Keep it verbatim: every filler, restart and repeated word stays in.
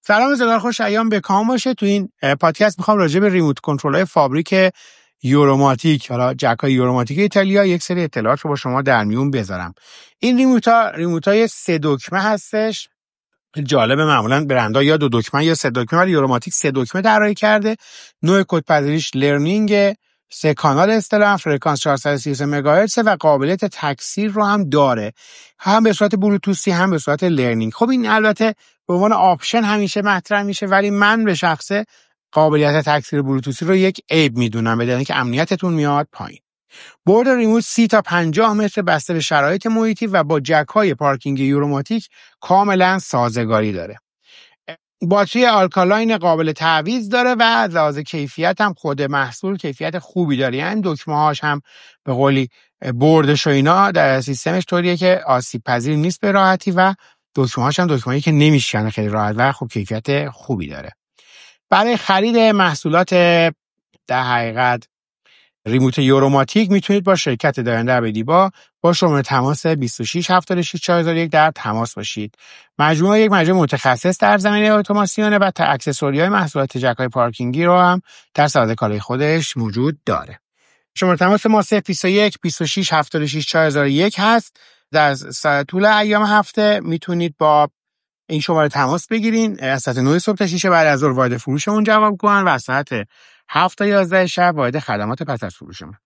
سلام زدار خوش ایام به کام باشه. تو این پادکست میخوام راجع به ریموت کنترل‌های فابریک یوروماتیک، حالا جک‌های یوروماتیک ایتالیا، یک سری اطلاعات رو با شما در میون بذارم. این ریموت‌ها ریموت‌های سه دکمه هستش. جالبه، معمولا برندها یا دو دکمه یا سه دکمه، ولی یوروماتیک سه دکمه طراحی کرده. نوع کدپذیریش لرنینگ، سه کانال اصطلاحاً، فرکانس چهارصد و سی و سه مگاهرتز و قابلیت تکثیر رو هم داره، هم به صورت بلوتوثی هم به صورت لرنینگ. خب این البته به عنوان آپشن همیشه مطرح میشه، ولی من به شخصه قابلیت تکثیر بلوتوثی رو یک عیب میدونم، بدون اینکه امنیتتون میاد پایین. برد ریموت سی تا پنجاه متر بسته به شرایط محیطی و با جک‌های پارکینگ یوروماتیک کاملا سازگاری داره. باتری آلکالاین قابل تعویض داره و از لحاظ کیفیت هم خود محصول کیفیت خوبی داره، یعنی دکمه‌هاش هم به قولی بردش و اینا در سیستمش طوریه که آسیب پذیر نیست به راحتی و دکمه‌هاش هم دکمه‌ای که نمیشکنه خیلی راحت و خب کیفیت خوبی داره. برای خرید محصولات در حقیقت ریموت یوروماتیک میتونید با شرکت داینده عبدیبا با شماره تماس بیست و شش هفتاد و شش چهار صفر یک در تماس باشید. مجموعه یک مجموعه متخصص در زمینه اتوماسیونه و اکسسوری‌های محصولات جک‌های پارکینگی رو هم در ساده کالای خودش موجود داره. شماره تماس ما صفر بیست و یک بیست و شش هفتاد و شش چهار صفر یک هست. در طول ایام هفته میتونید با این شماره تماس بگیرین. از ساعت نه صبح تا شش بعد از ظهر وارد فروشمون جواب کنن و از ساعت هفت تا یازده شب وارد خدمات پس از فروشمون.